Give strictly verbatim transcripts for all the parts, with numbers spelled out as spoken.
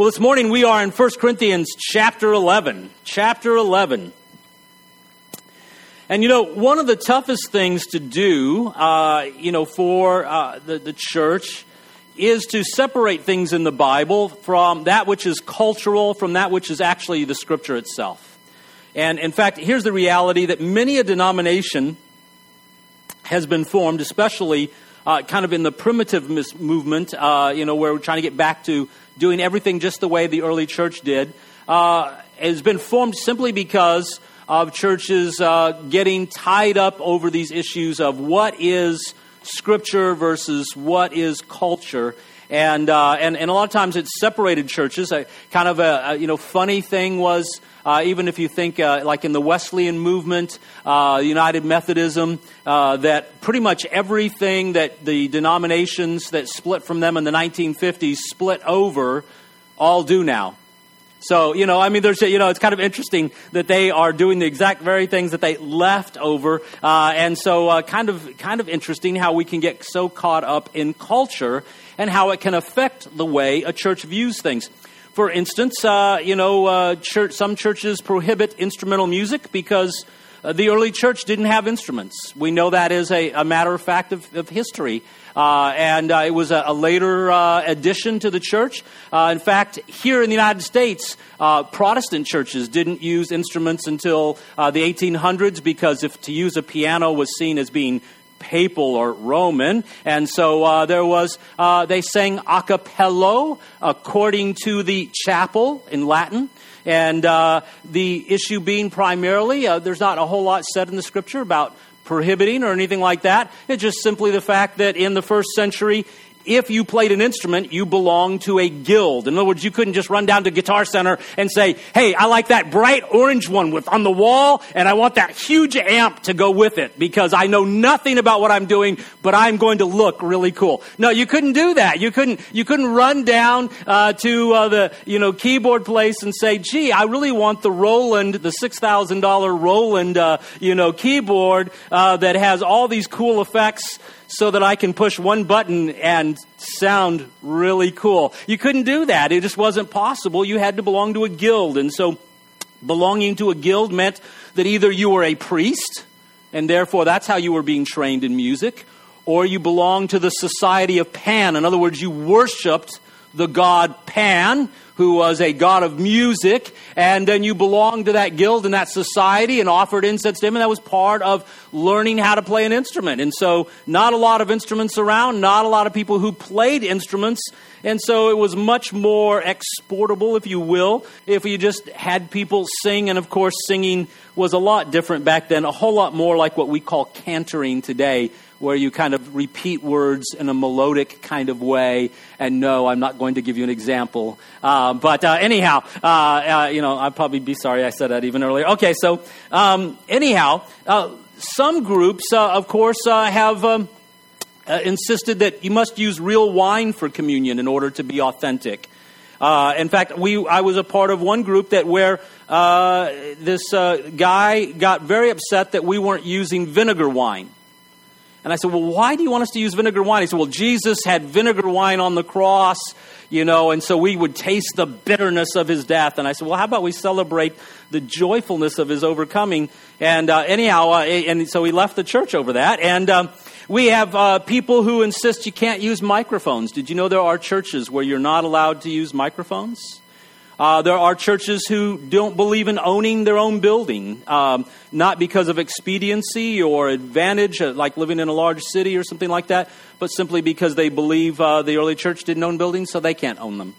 Well, this morning we are in First Corinthians chapter eleven. Chapter eleven. And, you know, one of the toughest things to do, uh, you know, for uh, the, the church is to separate things in the Bible from that which is cultural, from that which is actually the Scripture itself. And, in fact, here's the reality that many a denomination has been formed, especially uh, kind of in the primitive mis- movement, uh, you know, where we're trying to get back to doing everything just the way the early church did, uh, has been formed simply because of churches uh, getting tied up over these issues of what is Scripture versus what is culture. And uh, and, and a lot of times it's separated churches. Uh, kind of a, a you know funny thing was, uh, even if you think uh, like in the Wesleyan movement, uh, United Methodism, uh, that pretty much everything that the denominations that split from them in the nineteen fifties split over all do now. So, you know, I mean, there's, you know, it's kind of interesting that they are doing the exact very things that they left over. Uh, and so uh, kind of kind of interesting how we can get so caught up in culture and how it can affect the way a church views things. For instance, uh, you know, uh, church, some churches prohibit instrumental music because uh, the early church didn't have instruments. We know that is a, a matter of fact of, of history. Uh, and uh, it was a, a later uh, addition to the church. Uh, in fact, here in the United States, uh, Protestant churches didn't use instruments until uh, the eighteen hundreds because if to use a piano was seen as being papal or Roman. And so uh, there was, uh, they sang a cappella according to the chapel in Latin. And uh, the issue being primarily, uh, there's not a whole lot said in the Scripture about prohibiting or anything like that. It's just simply the fact that in the first century, if you played an instrument, you belonged to a guild. In other words, you couldn't just run down to Guitar Center and say, hey, I like that bright orange one with on the wall, and I want that huge amp to go with it because I know nothing about what I'm doing, but I'm going to look really cool. No, you couldn't do that. You couldn't you couldn't run down uh, to uh, the you know keyboard place and say, gee, I really want the Roland, the six thousand dollars Roland uh, you know keyboard uh, that has all these cool effects, so that I can push one button and sound really cool. You couldn't do that. It just wasn't possible. You had to belong to a guild. And so belonging to a guild meant that either you were a priest, and therefore that's how you were being trained in music, or you belonged to the Society of Pan. In other words, you worshipped the god Pan, who was a god of music, and then you belonged to that guild and that society and offered incense to him, and that was part of learning how to play an instrument. And so not a lot of instruments around, not a lot of people who played instruments, and so it was much more exportable, if you will, if you just had people sing. And of course, singing was a lot different back then, a whole lot more like what we call cantering today, where you kind of repeat words in a melodic kind of way. And no, I'm not going to give you an example. Uh, but uh, anyhow, uh, uh, you know, I'd probably be sorry I said that even earlier. Okay, so um, anyhow, uh, some groups, uh, of course, uh, have um, uh, insisted that you must use real wine for communion in order to be authentic. Uh, in fact, we I was a part of one group that where uh, this uh, guy got very upset that we weren't using vinegar wine. And I said, well, why do you want us to use vinegar wine? He said, well, Jesus had vinegar wine on the cross, you know, and so we would taste the bitterness of his death. And I said, well, how about we celebrate the joyfulness of his overcoming? And uh, anyhow, uh, and so he left the church over that. And um, we have uh, people who insist you can't use microphones. Did you know there are churches where you're not allowed to use microphones? Uh, there are churches who don't believe in owning their own building, um, not because of expediency or advantage, uh, like living in a large city or something like that, but simply because they believe uh, the early church didn't own buildings, so they can't own them.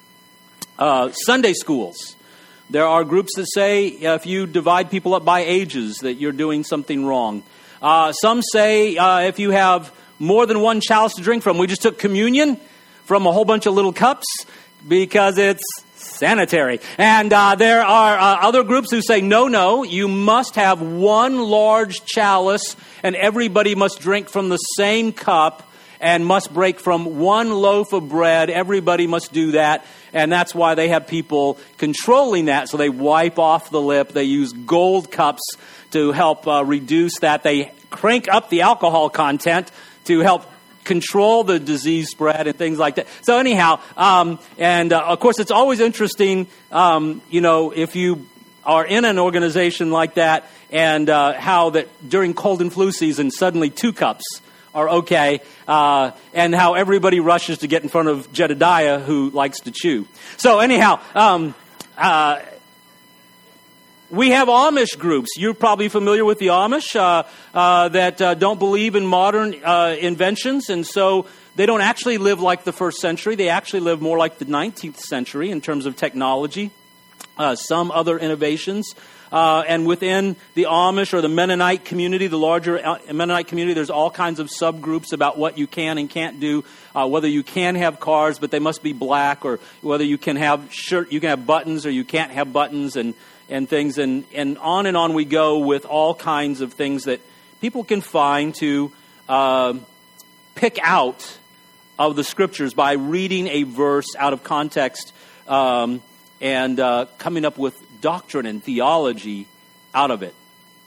Uh, Sunday schools. There are groups that say uh, if you divide people up by ages, that you're doing something wrong. Uh, some say uh, if you have more than one chalice to drink from, we just took communion from a whole bunch of little cups because it's sanitary. And uh, there are uh, other groups who say, no, no, you must have one large chalice and everybody must drink from the same cup and must break from one loaf of bread. Everybody must do that. And that's why they have people controlling that. So they wipe off the lip. They use gold cups to help uh, reduce that. They crank up the alcohol content to help control the disease spread and things like that. So anyhow, um, and uh, of course, it's always interesting, um, you know, if you are in an organization like that, and uh, how that during cold and flu season, suddenly two cups are okay, uh, and how everybody rushes to get in front of Jedediah, who likes to chew. So anyhow, um, uh, we have Amish groups. You're probably familiar with the Amish uh, uh, that uh, don't believe in modern uh, inventions, and so they don't actually live like the first century. They actually live more like the nineteenth century in terms of technology, uh, some other innovations. Uh, and within the Amish or the Mennonite community, the larger Mennonite community, there's all kinds of subgroups about what you can and can't do. Uh, whether you can have cars, but they must be black, or whether you can have shirt, you can have buttons, or you can't have buttons, and and things, and and on and on we go with all kinds of things that people can find to uh, pick out of the Scriptures by reading a verse out of context um, and uh, coming up with doctrine and theology out of it.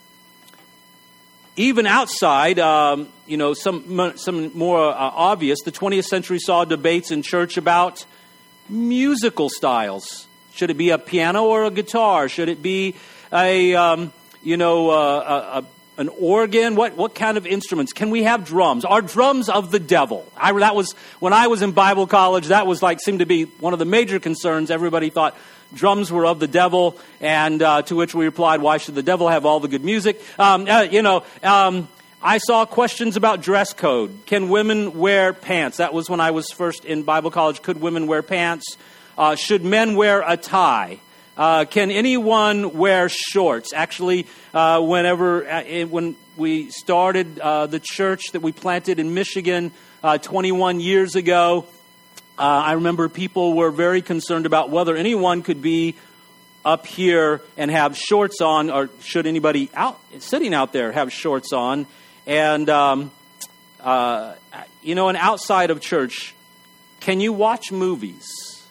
Even outside, um, you know, some some more uh, obvious, the twentieth century saw debates in church about musical styles. Should it be a piano or a guitar? Should it be a, um, you know, uh, a, a, an organ? What what kind of instruments? Can we have drums? Are drums of the devil? I, that was, when I was in Bible college, that was like, seemed to be one of the major concerns. Everybody thought drums were of the devil, and uh, to which we replied, why should the devil have all the good music? Um, uh, you know, um, I saw questions about dress code. Can women wear pants? That was when I was first in Bible college. Could women wear pants? Uh, should men wear a tie? Uh, can anyone wear shorts? Actually, uh, whenever uh, when we started uh, the church that we planted in Michigan uh, twenty-one years ago, uh, I remember people were very concerned about whether anyone could be up here and have shorts on, or should anybody out sitting out there have shorts on. And um, uh, you know, and outside of church, can you watch movies?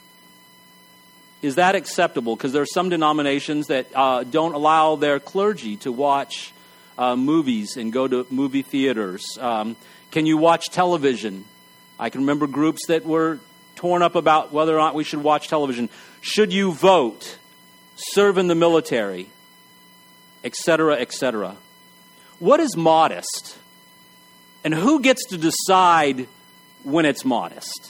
Is that acceptable? Because there are some denominations that uh, don't allow their clergy to watch uh, movies and go to movie theaters. Um, can you watch television? I can remember groups that were torn up about whether or not we should watch television. Should you vote, serve in the military, et cetera, et cetera? What is modest? And who gets to decide when it's modest?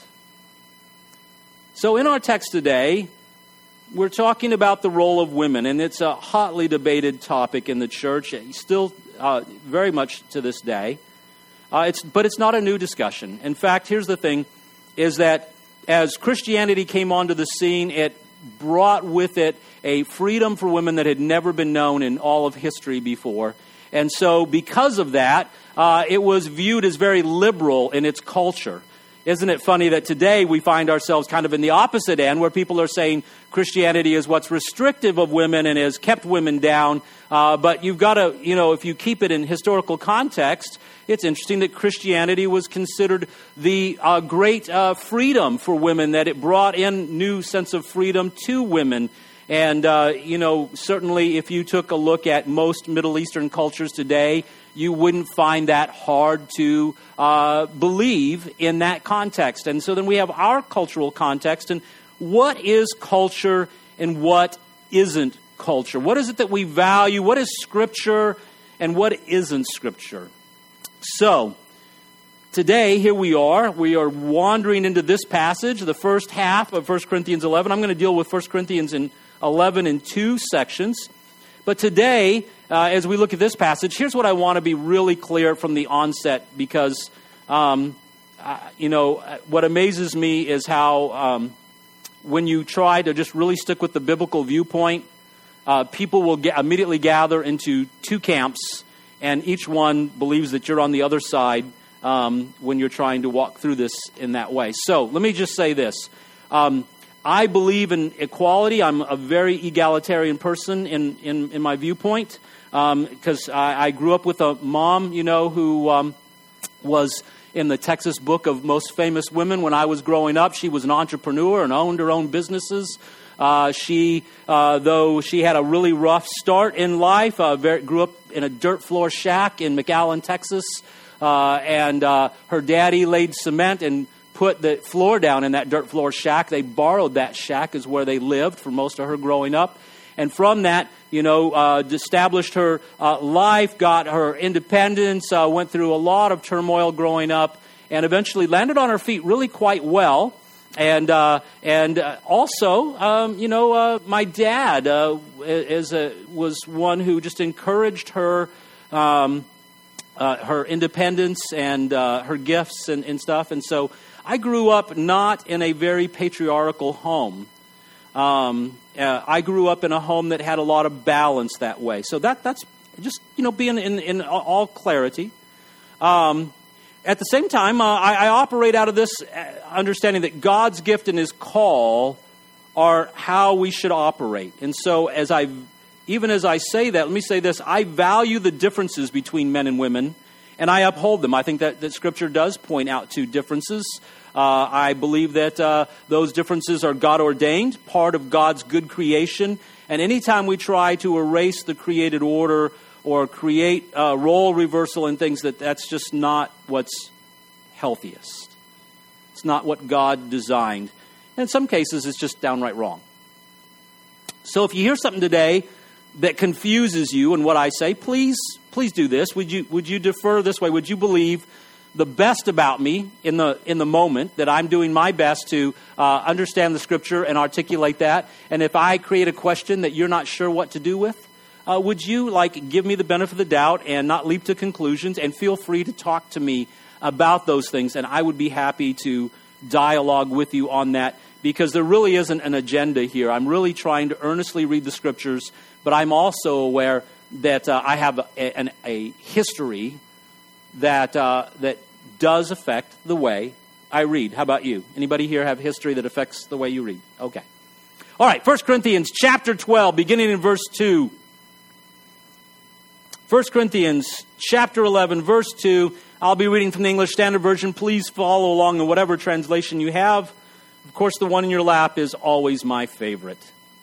So in our text today, we're talking about the role of women, and it's a hotly debated topic in the church, still uh, very much to this day. Uh, it's, but it's not a new discussion. In fact, here's the thing, is that as Christianity came onto the scene, it brought with it a freedom for women that had never been known in all of history before. And so because of that, uh, it was viewed as very liberal in its culture. Isn't it funny that today we find ourselves kind of in the opposite end, where people are saying Christianity is what's restrictive of women and has kept women down. Uh, but you've got to, you know, if you keep it in historical context, it's interesting that Christianity was considered the uh, great uh, freedom for women, that it brought in new sense of freedom to women. And, uh, you know, certainly if you took a look at most Middle Eastern cultures today, you wouldn't find that hard to uh, believe in that context. And so then we have our cultural context, and what is culture and what isn't culture? What is it that we value? What is Scripture and what isn't Scripture? So today, here we are. We are wandering into this passage, the first half of First Corinthians eleven. I'm going to deal with First Corinthians in eleven in two sections. But today, uh, as we look at this passage, here's what I want to be really clear from the onset, because, um, uh, you know, what amazes me is how um, when you try to just really stick with the biblical viewpoint, uh, people will get, immediately gather into two camps, and each one believes that you're on the other side um, when you're trying to walk through this in that way. So let me just say this. Um, I believe in equality. I'm a very egalitarian person in, in, in my viewpoint, because um, I, I grew up with a mom, you know, who um, was in the Texas Book of Most Famous Women when I was growing up. She was an entrepreneur and owned her own businesses. Uh, she, uh, though she had a really rough start in life, uh, very, grew up in a dirt floor shack in McAllen, Texas. uh, and uh, her daddy laid cement and put the floor down in that dirt floor shack. They borrowed that shack as where they lived for most of her growing up. And from that, you know, uh, established her uh, life, got her independence, uh, went through a lot of turmoil growing up, and eventually landed on her feet really quite well. And uh, and uh, also, um, you know, uh, my dad uh, is a, was one who just encouraged her, um, uh, her independence and uh, her gifts and, and stuff. And so I grew up not in a very patriarchal home. Um, uh, I grew up in a home that had a lot of balance that way. So that that's just, you know, being in, in all clarity. Um At the same time, uh, I, I operate out of this understanding that God's gift and His call are how we should operate. And so as I, even as I say that, let me say this, I value the differences between men and women, and I uphold them. I think that, that Scripture does point out to differences. Uh, I believe that uh, those differences are God-ordained, part of God's good creation. And anytime we try to erase the created order or create uh, role reversal and things, that that's just not what's healthiest. It's not what God designed. And in some cases, it's just downright wrong. So if you hear something today that confuses you in what I say, please, please do this. Would you would you defer this way? Would you believe the best about me in the in the moment, that I'm doing my best to uh, understand the Scripture and articulate that? And if I create a question that you're not sure what to do with, Uh, would you like give me the benefit of the doubt and not leap to conclusions, and feel free to talk to me about those things, and I would be happy to dialogue with you on that, because there really isn't an agenda here. I'm really trying to earnestly read the Scriptures, but I'm also aware that uh, I have a, a, a history that uh, that does affect the way I read. How about you? Anybody here have history that affects the way you read? Okay. All right, First Corinthians chapter twelve, beginning in verse two. First Corinthians chapter eleven, verse two. I'll be reading from the English Standard Version. Please follow along in whatever translation you have. Of course, the one in your lap is always my favorite.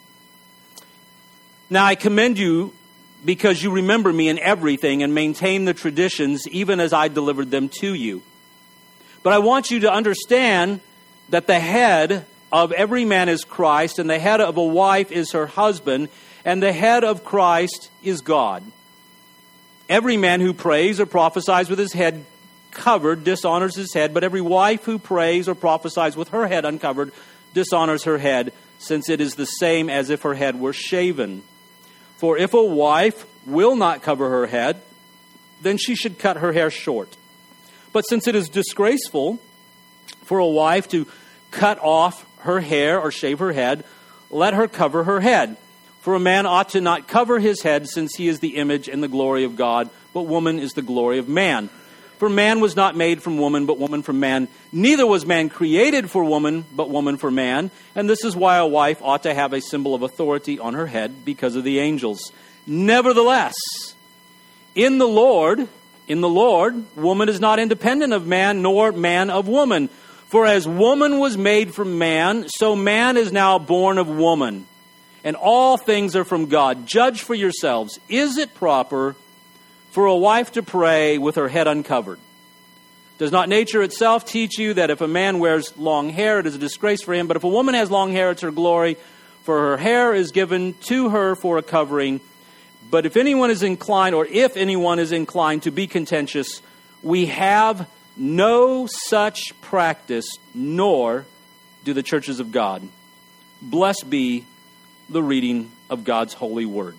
Now I commend you because you remember me in everything and maintain the traditions even as I delivered them to you. But I want you to understand that the head of every man is Christ, and the head of a wife is her husband, and the head of Christ is God. Every man who prays or prophesies with his head covered dishonors his head, but every wife who prays or prophesies with her head uncovered dishonors her head, since it is the same as if her head were shaven. For if a wife will not cover her head, then she should cut her hair short. But since it is disgraceful for a wife to cut off her hair or shave her head, let her cover her head. For a man ought to not cover his head, since he is the image and the glory of God, but woman is the glory of man. For man was not made from woman, but woman from man. Neither was man created for woman, but woman for man. And this is why a wife ought to have a symbol of authority on her head, because of the angels. Nevertheless, in the Lord, in the Lord, woman is not independent of man, nor man of woman. For as woman was made from man, so man is now born of woman. And all things are from God. Judge for yourselves. Is it proper for a wife to pray with her head uncovered? Does not nature itself teach you that if a man wears long hair, it is a disgrace for him? But if a woman has long hair, it's her glory, for her hair is given to her for a covering. But if anyone is inclined, or if anyone is inclined to be contentious, we have no such practice, nor do the churches of God. Blessed be the reading of God's holy word.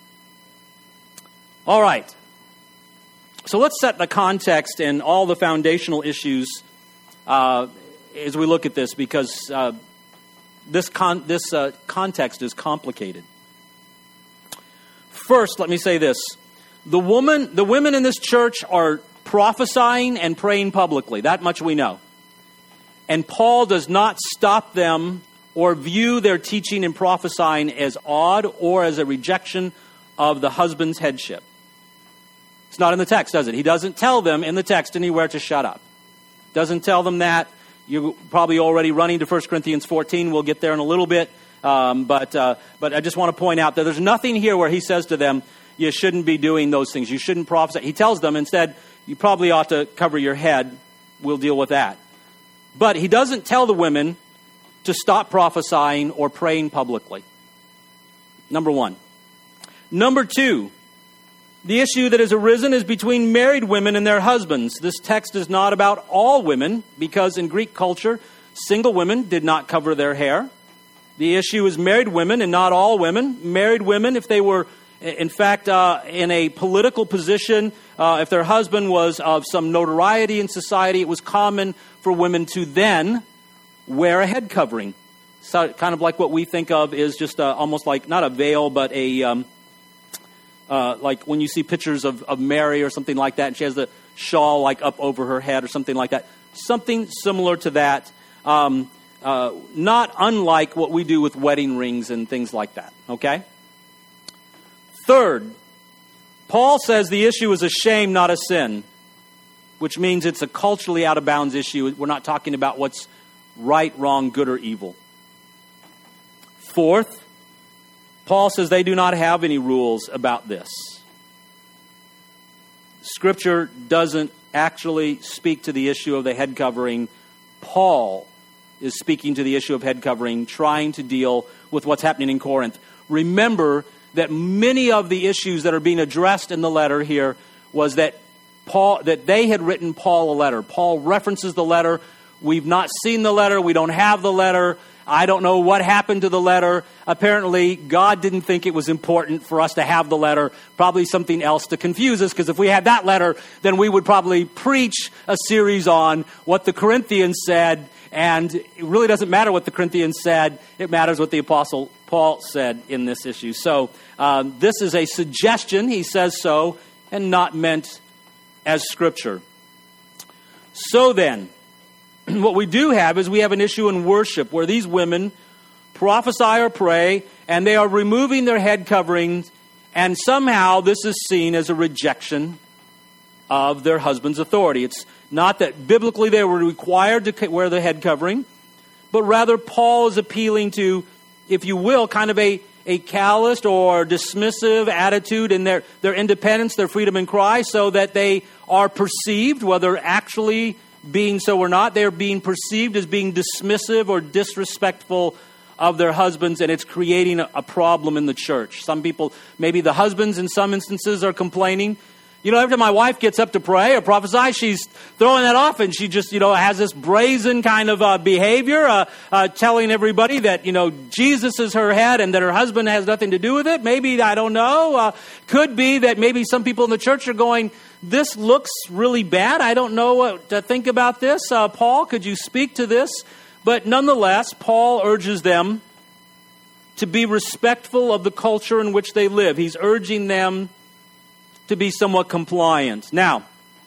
All right. So let's set the context and all the foundational issues uh, as we look at this, because uh, this con- this uh, context is complicated. First, let me say this: the woman, the women in this church are prophesying and praying publicly. That much we know. And Paul does not stop them or view their teaching and prophesying as odd or as a rejection of the husband's headship. It's not in the text, does it? He doesn't tell them in the text anywhere to shut up. Doesn't tell them that. You're probably already running to First Corinthians fourteen. We'll get there in a little bit. Um, but uh, but I just want to point out that there's nothing here where he says to them, you shouldn't be doing those things. You shouldn't prophesy. He tells them instead, you probably ought to cover your head. We'll deal with that. But he doesn't tell the women to stop prophesying or praying publicly. Number one. Number two, the issue that has arisen is between married women and their husbands. This text is not about all women, because in Greek culture, single women did not cover their hair. The issue is married women and not all women. Married women, if they were, in fact, uh, in a political position, uh, if their husband was of some notoriety in society, it was common for women to then wear a head covering. So kind of like what we think of is just uh, almost like, not a veil, but a, um, uh, like when you see pictures of, of Mary or something like that, and she has the shawl like up over her head or something like that. Something similar to that. Um, uh, not unlike what we do with wedding rings and things like that, okay? Third, Paul says the issue is a shame, not a sin, which means it's a culturally out of bounds issue. We're not talking about what's right, wrong, good, or evil. Fourth, Paul says they do not have any rules about this. Scripture doesn't actually speak to the issue of the head covering. Paul is speaking to the issue of head covering, trying to deal with what's happening in Corinth. Remember that many of the issues that are being addressed in the letter here was that Paul, that they had written Paul a letter. Paul references the letter. We've not seen the letter. We don't have the letter. I don't know what happened to the letter. Apparently, God didn't think it was important for us to have the letter. Probably something else to confuse us, because if we had that letter, then we would probably preach a series on what the Corinthians said. And it really doesn't matter what the Corinthians said. It matters what the Apostle Paul said in this issue. So um, this is a suggestion. He says so, and not meant as Scripture. So then, what we do have is we have an issue in worship where these women prophesy or pray, and they are removing their head coverings, and somehow this is seen as a rejection of their husband's authority. It's not that biblically they were required to wear the head covering, but rather Paul is appealing to, if you will, kind of a, a calloused or dismissive attitude in their, their independence, their freedom in Christ, so that they are perceived, whether actually being so or not, they are being perceived as being dismissive or disrespectful of their husbands, and it's creating a, a problem in the church. Some people, maybe the husbands in some instances, are complaining. You know, every time my wife gets up to pray or prophesy, she's throwing that off, and she just, you know, has this brazen kind of uh, behavior, uh, uh, telling everybody that, you know, Jesus is her head and that her husband has nothing to do with it. Maybe, I don't know. Uh, could be that maybe some people in the church are going, this looks really bad. I don't know what to think about this. Uh, Paul, could you speak to this? But nonetheless, Paul urges them to be respectful of the culture in which they live. He's urging them to be somewhat compliant. Now,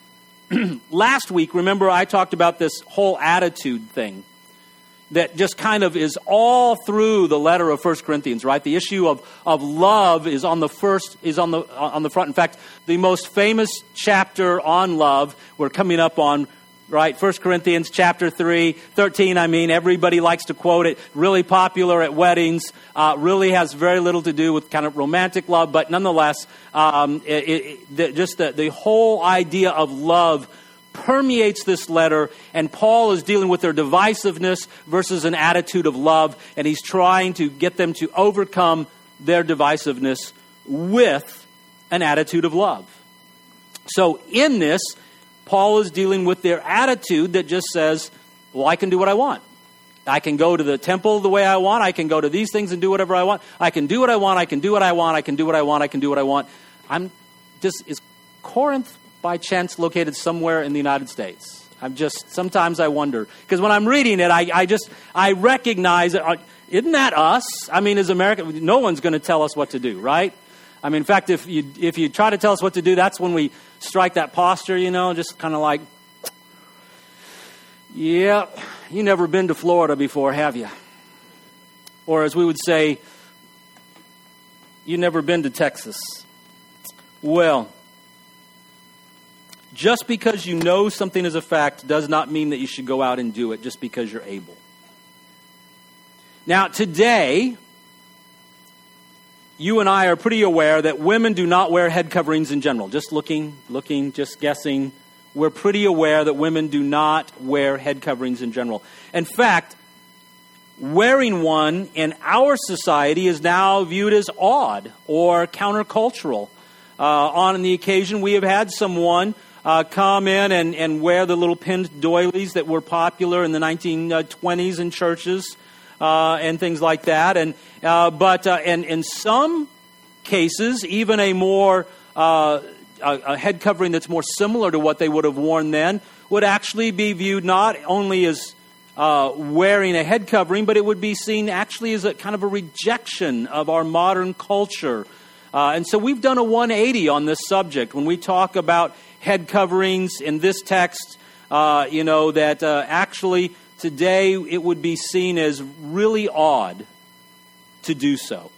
last week, remember I talked about this whole attitude thing that just kind of is all through the letter of First Corinthians, right? The issue of, of love is on the first, is on the on the front. In fact, the most famous chapter on love, we're coming up on, right? First Corinthians chapter three, thirteen, I mean, everybody likes to quote it, really popular at weddings, uh, really has very little to do with kind of romantic love, but nonetheless, um, it, it, the, just the, the whole idea of love permeates this letter, and Paul is dealing with their divisiveness versus an attitude of love, and he's trying to get them to overcome their divisiveness with an attitude of love. So in this, Paul is dealing with their attitude that just says, well, I can do what I want. I can go to the temple the way I want. I can go to these things and do whatever I want. I can do what I want. I can do what I want. I can do what I want. I can do what I want. I'm just, is Corinth by chance located somewhere in the United States? I'm just, sometimes I wonder. Because when I'm reading it, I, I just, I recognize, uh, isn't that us? I mean, as Americans, no one's going to tell us what to do, right? I mean, in fact, if you if you try to tell us what to do, that's when we strike that posture, you know, just kind of like, yeah, you never been to Florida before, have you? Or as we would say, you never been to Texas. Well, just because you know something is a fact does not mean that you should go out and do it just because you're able. Now, today, you and I are pretty aware that women do not wear head coverings in general. Just looking, looking, just guessing. we're pretty aware that women do not wear head coverings in general. In fact, wearing one in our society is now viewed as odd or countercultural. Uh, on the occasion, we have had someone uh, come in and, and wear the little pinned doilies that were popular in the nineteen twenties in churches uh, and things like that. And uh, but uh, and in some cases, even a more uh, a, a head covering that's more similar to what they would have worn then would actually be viewed not only as uh, wearing a head covering, but it would be seen actually as a kind of a rejection of our modern culture. Uh, and so we've done a one eighty on this subject when we talk about head coverings in this text. Uh, you know that uh, actually today it would be seen as really odd to do so.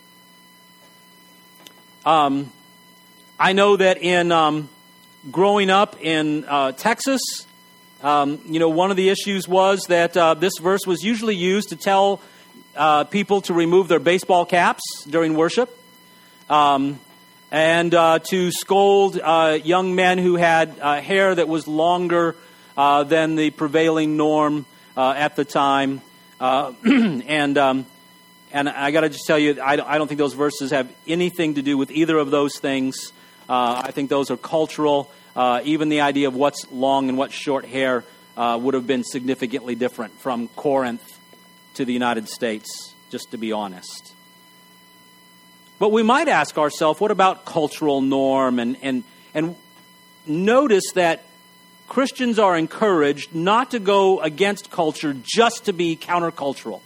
Um, I know that in um, growing up in uh, Texas, um, you know, one of the issues was that uh, this verse was usually used to tell uh, people to remove their baseball caps during worship, um, and uh, to scold uh, young men who had uh, hair that was longer uh, than the prevailing norm uh, at the time, uh, and. Um, And I got to just tell you, I don't think those verses have anything to do with either of those things. Uh, I think those are cultural. Uh, even the idea of what's long and what's short hair uh, would have been significantly different from Corinth to the United States, just to be honest. But we might ask ourselves, what about cultural norm? And, and, and notice that Christians are encouraged not to go against culture just to be countercultural.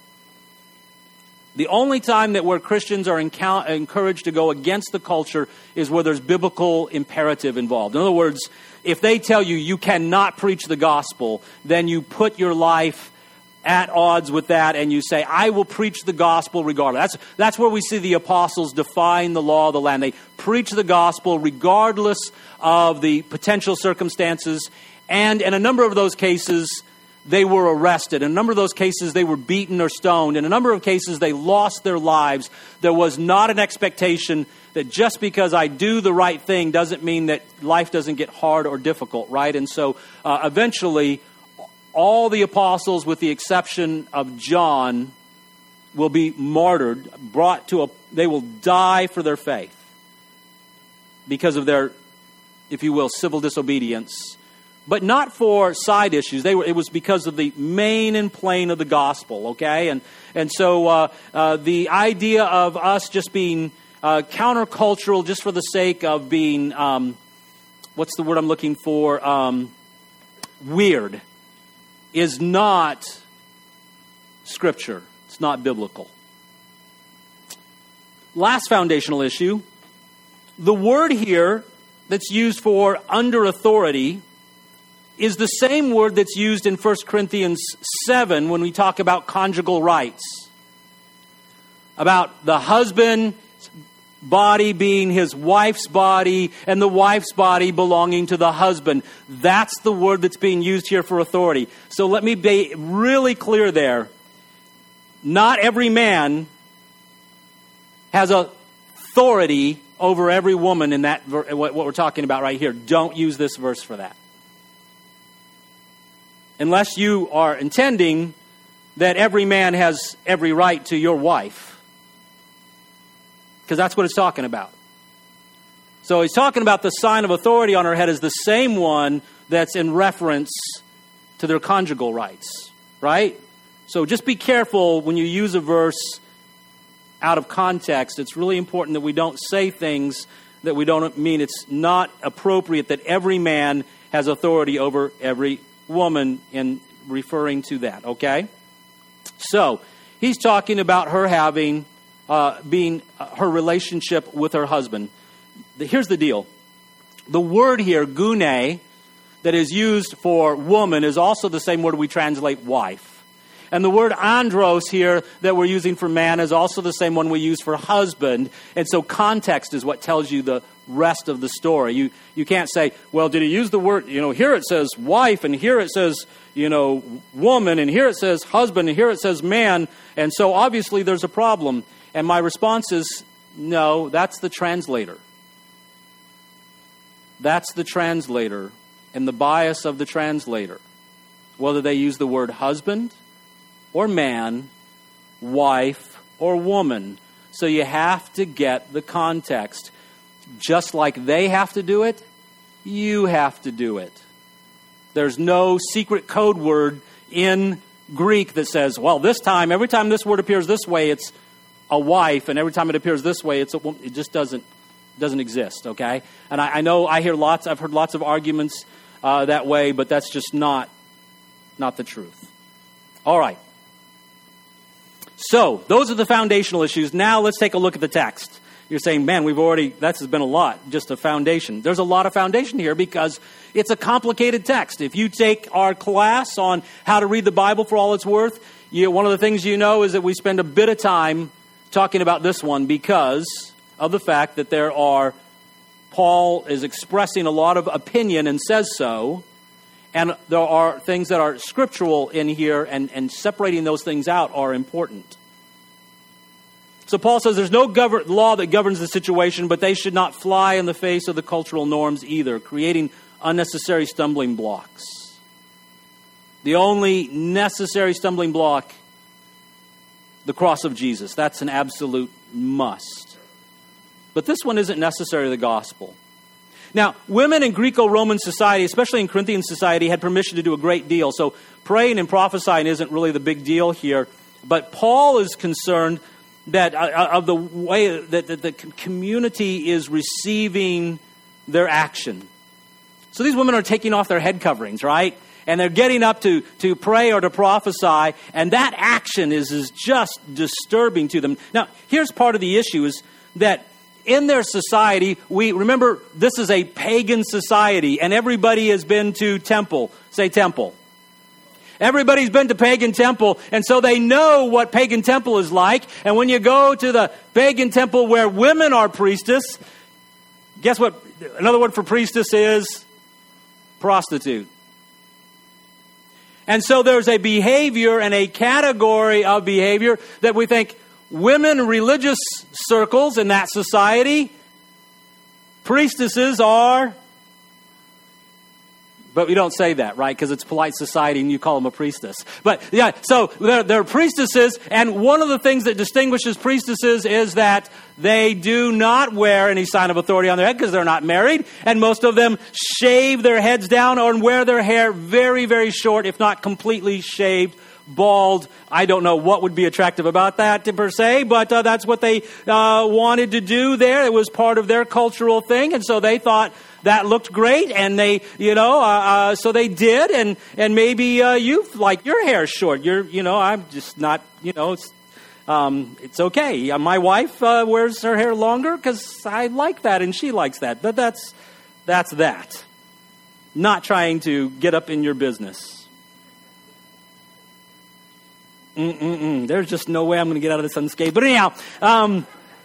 The only time that where Christians are encou- encouraged to go against the culture is where there's biblical imperative involved. In other words, if they tell you you cannot preach the gospel, then you put your life at odds with that and you say, I will preach the gospel regardless. That's, that's where we see the apostles defying the law of the land. They preach the gospel regardless of the potential circumstances. And in a number of those cases, they were arrested. In a number of those cases, they were beaten or stoned. In a number of cases, they lost their lives. There was not an expectation that just because I do the right thing doesn't mean that life doesn't get hard or difficult, right? And so uh, eventually, all the apostles, with the exception of John, will be martyred, brought to a, they will die for their faith because of their, if you will, civil disobedience. But not for side issues. They were. It was because of the main and plain of the gospel. Okay, and and so uh, uh, the idea of us just being uh, countercultural, just for the sake of being, um, what's the word I'm looking for? Um, weird, is not Scripture. It's not biblical. Last foundational issue: the word here that's used for under authority is the same word that's used in First Corinthians seven when we talk about conjugal rights. About the husband's body being his wife's body and the wife's body belonging to the husband. That's the word that's being used here for authority. So let me be really clear there. Not every man has authority over every woman in that, what we're talking about right here. Don't use this verse for that. Unless you are intending that every man has every right to your wife. Because that's what it's talking about. So he's talking about the sign of authority on her head as the same one that's in reference to their conjugal rights. Right? So just be careful when you use a verse out of context. It's really important that we don't say things that we don't mean. It's not appropriate that every man has authority over every woman in referring to that, okay? So, he's talking about her having, uh, being, uh, her relationship with her husband. The, here's the deal. The word here, gune, that is used for woman is also the same word we translate wife. And the word andros here that we're using for man is also the same one we use for husband. And so context is what tells you the rest of the story. You you can't say, well, did he use the word, you know, here it says wife, and here it says, you know, woman, and here it says husband, and here it says man, and so obviously there's a problem. And my response is, no, that's the translator. That's the translator. and the bias of the translator, whether they use the word husband or man, wife or woman. So you have to get the context. Just like they have to do it, you have to do it. There's no secret code word in Greek that says, well, this time, every time this word appears this way, it's a wife, and every time it appears this way, it's a woman. It just doesn't doesn't exist, okay? And I, I know I hear lots, I've heard lots of arguments uh, that way, but that's just not, not the truth. All right. So, those are the foundational issues. Now let's take a look at the text. You're saying, man, we've already, that has been a lot, just a foundation. There's a lot of foundation here because it's a complicated text. If you take our class on how to read the Bible for all it's worth, you, one of the things you know is that we spend a bit of time talking about this one because of the fact that there are, Paul is expressing a lot of opinion and says so, and there are things that are scriptural in here, and, and separating those things out are important. So Paul says there's no govern- law that governs the situation, but they should not fly in the face of the cultural norms either, creating unnecessary stumbling blocks. The only necessary stumbling block, the cross of Jesus. That's an absolute must. But this one isn't necessary to the gospel. Now, women in Greco-Roman society, especially in Corinthian society, had permission to do a great deal. So praying and prophesying isn't really the big deal here. But Paul is concerned that uh, of the way that, that the community is receiving their action. So these women are taking off their head coverings, right? And they're getting up to, to pray or to prophesy, and that action is, is just disturbing to them. Now, here's part of the issue is that in their society, we remember this is a pagan society, and everybody has been to temple. Say temple. Everybody's been to pagan temple, and so they know what pagan temple is like. And when you go to the pagan temple where women are priestess, guess what? Another word for priestess is prostitute. And so there's a behavior and a category of behavior that we think women religious circles in that society, priestesses are, but we don't say that, right? Because it's polite society and you call them a priestess. But yeah, so they're, they're priestesses, and one of the things that distinguishes priestesses is that they do not wear any sign of authority on their head because they're not married, and most of them shave their heads down or wear their hair very, very short, if not completely shaved, bald. I don't know what would be attractive about that per se, but uh, that's what they uh, wanted to do there. It was part of their cultural thing, and so they thought that looked great, and they, you know, uh, uh, so they did, and and maybe uh, you like your hair short. You're, you know, I'm just not, you know, it's, um, it's okay. My wife uh, wears her hair longer because I like that, and she likes that. But that's that's that. Not trying to get up in your business. Mm-mm-mm. There's just no way I'm going to get out of this unscathed. But anyhow, um,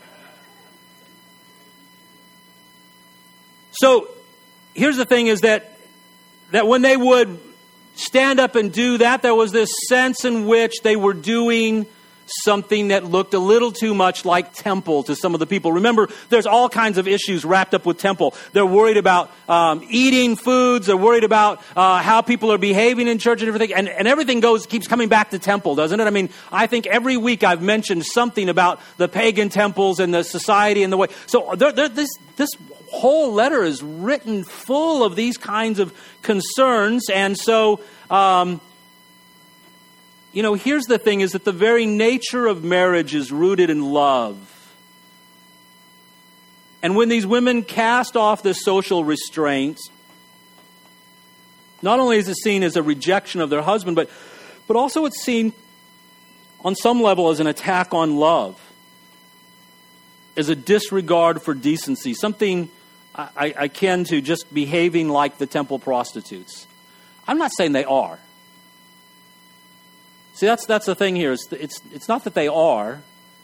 so here's the thing is that that when they would stand up and do that, there was this sense in which they were doing something that looked a little too much like temple to some of the people. Remember, there's all kinds of issues wrapped up with temple. They're worried about um, eating foods. They're worried about uh, how people are behaving in church and everything. And, and everything goes keeps coming back to temple, doesn't it? I mean, I think every week I've mentioned something about the pagan temples and the society and the way. So there, there, this this whole letter is written full of these kinds of concerns. And so Um, You know, here's the thing, is that the very nature of marriage is rooted in love. And when these women cast off the social restraints, not only is it seen as a rejection of their husband, but, but also it's seen on some level as an attack on love, as a disregard for decency, something I, I, akin to just behaving like the temple prostitutes. I'm not saying they are. See, that's that's the thing here. Is it's it's not that they are.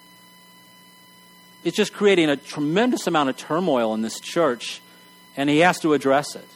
It's just creating a tremendous amount of turmoil in this church, and he has to address it.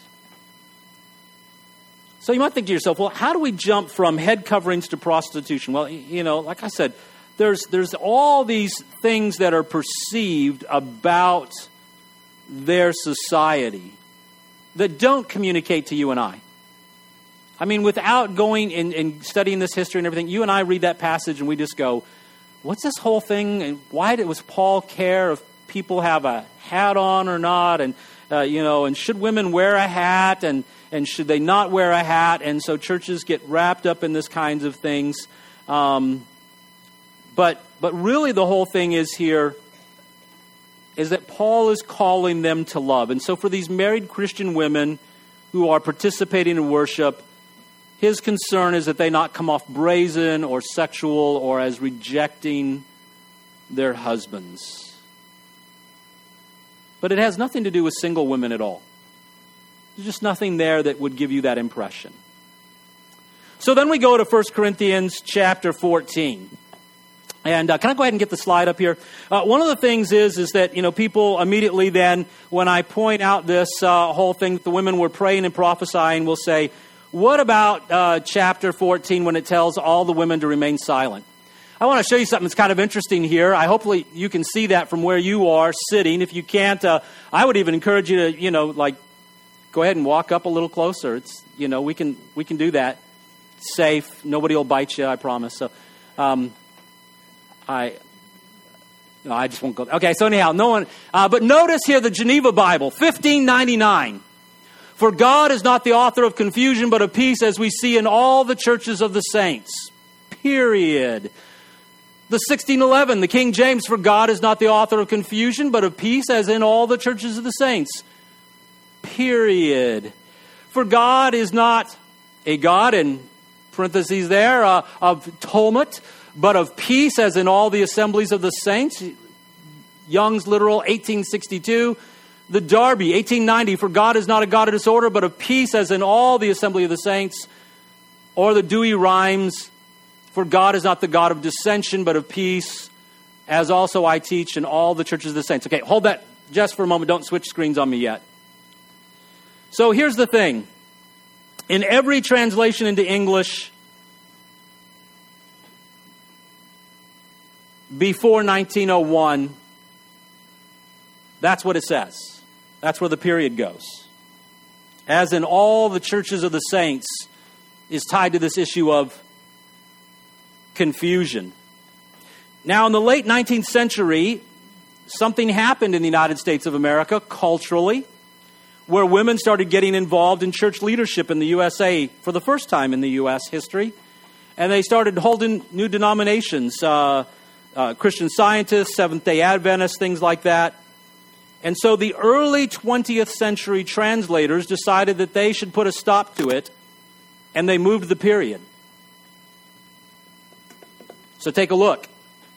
So you might think to yourself, well, how do we jump from head coverings to prostitution? Well, you know, like I said, there's there's all these things that are perceived about their society. that don't communicate to you and I. I mean, without going and, and studying this history and everything, you and I read that passage and we just go, what's this whole thing? And why did was Paul care if people have a hat on or not? And, uh, you know, and should women wear a hat? And, and should they not wear a hat? And so churches get wrapped up in this kinds of things. Um, but, but really the whole thing is here is that Paul is calling them to love. And so for these married Christian women who are participating in worship, his concern is that they not come off brazen or sexual or as rejecting their husbands. But it has nothing to do with single women at all. There's just nothing there that would give you that impression. So then we go to First Corinthians chapter fourteen. And uh, can I go ahead and get the slide up here? Uh, one of the things is, is that, you know, people immediately then, when I point out this uh, whole thing, the women were praying and prophesying, will say, what about uh, chapter fourteen when it tells all the women to remain silent? I want to show you something that's kind of interesting here. I hopefully you can see that from where you are sitting. If you can't, uh, I would even encourage you to, you know, like, go ahead and walk up a little closer. It's, you know, we can we can do that. It's safe. Nobody will bite you, I promise. So, um, I, no, I just won't go. Okay, so anyhow, no one. Uh, but notice here the Geneva Bible, fifteen ninety-nine. For God is not the author of confusion, but of peace, as we see in all the churches of the saints. Period. The sixteen eleven, the King James, for God is not the author of confusion, but of peace, as in all the churches of the saints. Period. For God is not a God, in parentheses there, uh, of tumult, but of peace, as in all the assemblies of the saints. Young's literal, eighteen sixty-two. The Darby, eighteen ninety, for God is not a God of disorder, but of peace, as in all the assembly of the saints. Or the Dewey Rhymes, for God is not the God of dissension, but of peace, as also I teach in all the churches of the saints. Okay, hold that just for a moment. Don't switch screens on me yet. So here's the thing. In every translation into English before nineteen oh one, that's what it says. That's where the period goes. As in all the churches of the saints is tied to this issue of confusion. Now, in the late nineteenth century, something happened in the United States of America culturally, where women started getting involved in church leadership in the U S A for the first time in the U S history. And they started holding new denominations, uh, uh, Christian Scientists, Seventh-day Adventists, things like that. And so the early twentieth century translators decided that they should put a stop to it, and they moved the period. So take a look.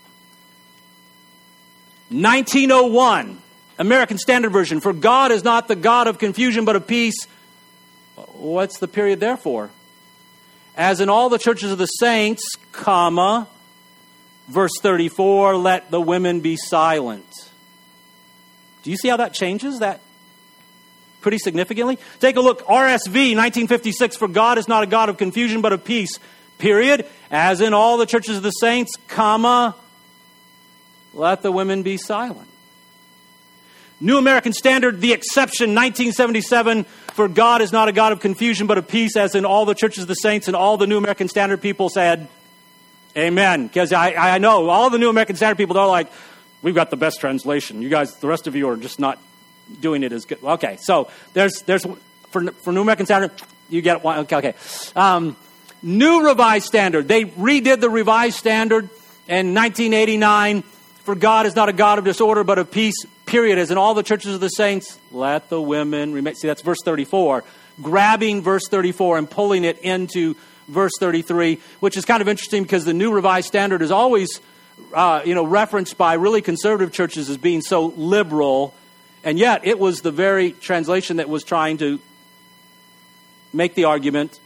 nineteen oh one, American Standard Version, for God is not the God of confusion, but of peace. What's the period there for? As in all the churches of the saints, comma, verse thirty-four, let the women be silent. Do you see how that changes that pretty significantly? Take a look, R S V, nineteen fifty-six, for God is not a God of confusion, but of peace, period. As in all the churches of the saints, comma, let the women be silent. New American Standard, the exception, nineteen seventy-seven, for God is not a God of confusion, but of peace, as in all the churches of the saints. And all the New American Standard people said, amen. Because I, I know all the New American Standard people, they're like, we've got the best translation. You guys, the rest of you are just not doing it as good. Okay, so there's, there's for, for New American Standard, you get one. Okay, okay. Um, New Revised Standard, they redid the Revised Standard in nineteen eighty-nine. For God is not a God of disorder, but of peace, period. As in all the churches of the saints, let the women remain. See, that's verse thirty-four. Grabbing verse thirty-four and pulling it into verse thirty-three, which is kind of interesting because the New Revised Standard is always, uh, you know, referenced by really conservative churches as being so liberal. And yet it was the very translation that was trying to make the argument,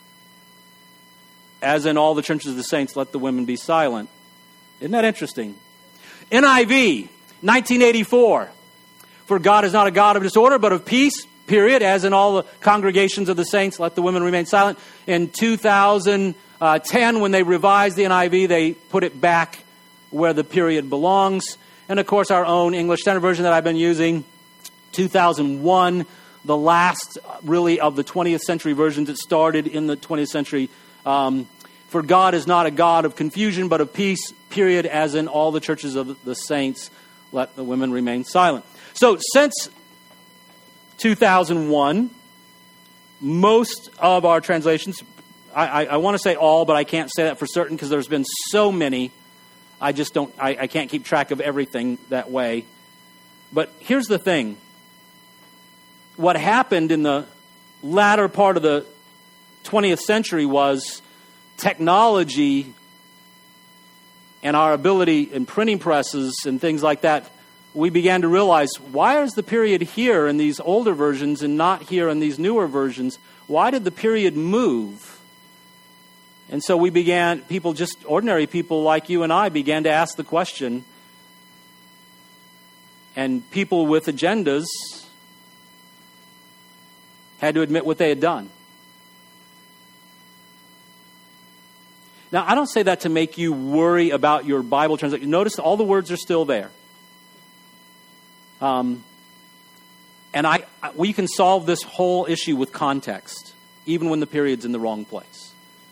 as in all the churches of the saints, let the women be silent. Isn't that interesting? N I V, nineteen eighty-four. For God is not a God of disorder, but of peace, period. As in all the congregations of the saints, let the women remain silent. In two thousand ten, when they revised the N I V, they put it back where the period belongs. And of course, our own English Standard Version that I've been using, two thousand one, the last, really, of the twentieth century versions. It started in the twentieth century. Um, For God is not a God of confusion, but of peace, period, as in all the churches of the saints, let the women remain silent. So since two thousand one, most of our translations, I, I, I want to say all, but I can't say that for certain because there's been so many. I just don't, I, I can't keep track of everything that way. But here's the thing. What happened in the latter part of the twentieth century was technology and our ability in printing presses and things like that. We began to realize, why is the period here in these older versions and not here in these newer versions? Why did the period move? And so we began, people, just ordinary people like you and I, began to ask the question. And people with agendas had to admit what they had done. Now, I don't say that to make you worry about your Bible translation. Notice all the words are still there. Um, and I, we can solve this whole issue with context, even when the period's in the wrong place.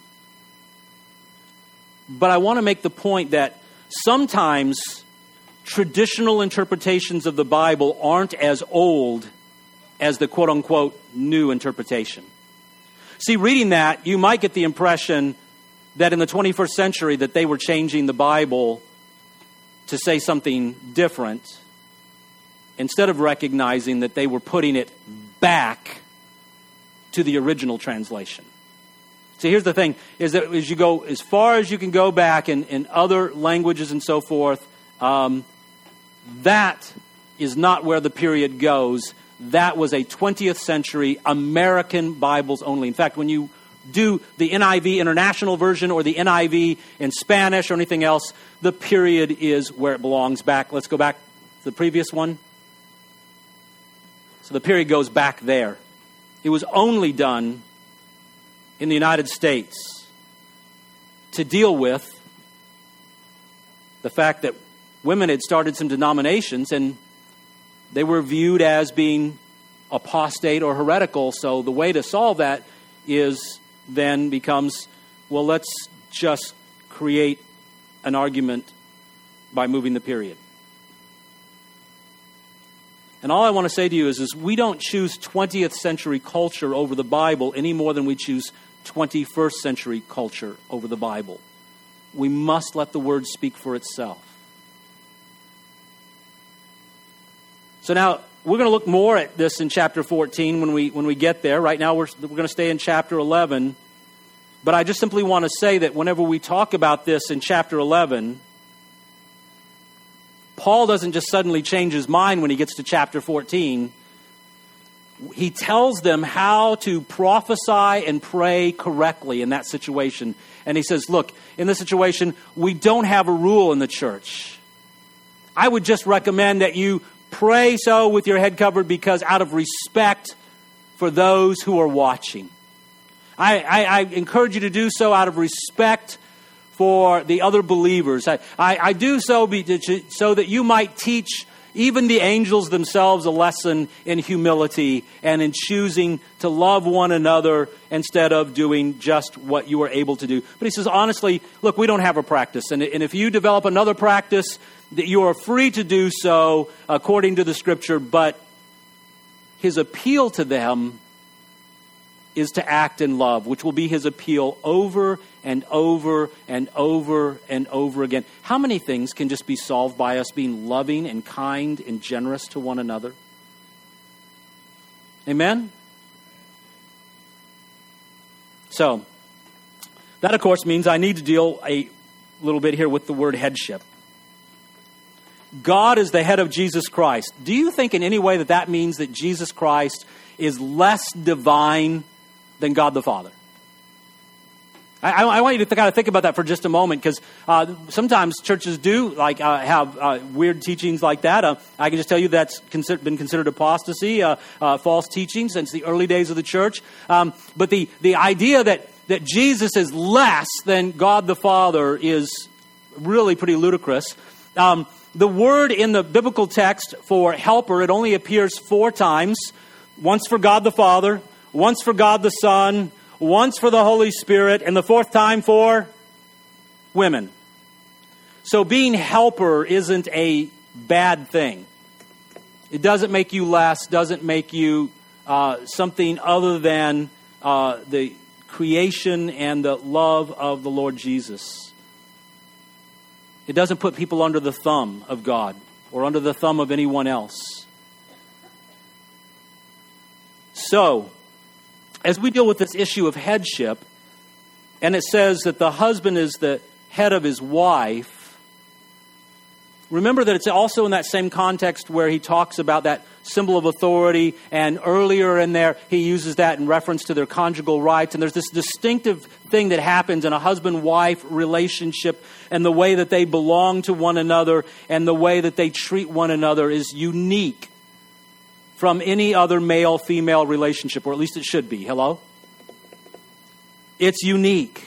But I want to make the point that sometimes traditional interpretations of the Bible aren't as old as the quote-unquote new interpretation. See, reading that, you might get the impression that in the twenty-first century that they were changing the Bible to say something different, instead of recognizing that they were putting it back to the original translation. See, here's the thing, is that as you go, as far as you can go back in, in other languages and so forth, um, that is not where the period goes. That was a twentieth century American Bibles only. In fact, when you do the N I V International Version or the N I V in Spanish or anything else, the period is where it belongs back. Let's go back to the previous one. So the period goes back there. It was only done in the United States to deal with the fact that women had started some denominations and they were viewed as being apostate or heretical. So the way to solve that is then becomes, well, let's just create an argument by moving the period. And all I want to say to you is, is we don't choose twentieth century culture over the Bible any more than we choose twenty-first century culture over the Bible. We must let the Word speak for itself. So now, we're going to look more at this in chapter fourteen when we when we get there. Right now, we're, we're going to stay in chapter eleven. But I just simply want to say that whenever we talk about this in chapter eleven, Paul doesn't just suddenly change his mind when he gets to chapter fourteen. He tells them how to prophesy and pray correctly in that situation. And he says, look, in this situation, we don't have a rule in the church. I would just recommend that you pray so with your head covered because out of respect for those who are watching. I, I, I encourage you to do so out of respect for the other believers. I, I, I do so be, so that you might teach even the angels themselves a lesson in humility and in choosing to love one another instead of doing just what you are able to do. But he says, honestly, look, we don't have a practice. And, and if you develop another practice, that you are free to do so according to the Scripture. But his appeal to them is to act in love, which will be his appeal over and over and over and over again. How many things can just be solved by us being loving and kind and generous to one another? Amen? So, that of course means I need to deal a little bit here with the word headship. God is the head of Jesus Christ. Do you think in any way that that means that Jesus Christ is less divine than God the Father? I, I want you to kind of think about that for just a moment, because uh, sometimes churches do like uh, have uh, weird teachings like that. Uh, I can just tell you that's consider- been considered apostasy, uh, uh, false teaching since the early days of the church. Um, but the, the idea that, that Jesus is less than God the Father is really pretty ludicrous. Um, the word in the biblical text for helper, it only appears four times. once for God the Father, once for God the Son, once for the Holy Spirit, and the fourth time for women. So being helper isn't a bad thing. It doesn't make you less, doesn't make you uh, something other than uh, the creation and the love of the Lord Jesus. It doesn't put people under the thumb of God or under the thumb of anyone else. So, as we deal with this issue of headship, and it says that the husband is the head of his wife, remember that it's also in that same context where he talks about that symbol of authority, and earlier in there he uses that in reference to their conjugal rights. And there's this distinctive thing that happens in a husband-wife relationship, and the way that they belong to one another and the way that they treat one another is unique from any other male-female relationship, or at least it should be. Hello? It's unique.